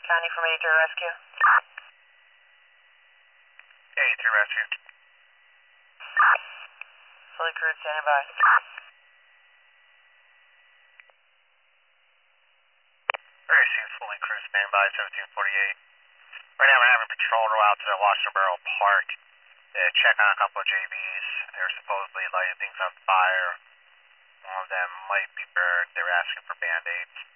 County from 83 Rescue. 83 Rescue. Fully crewed, standing by. Racing fully crewed, standing by, 1748. Right now we're having patrol roll out to the Washington Borough Park. Check on a couple of JBs. They're supposedly lighting things on fire. One of them might be burned. They were asking for band-aids.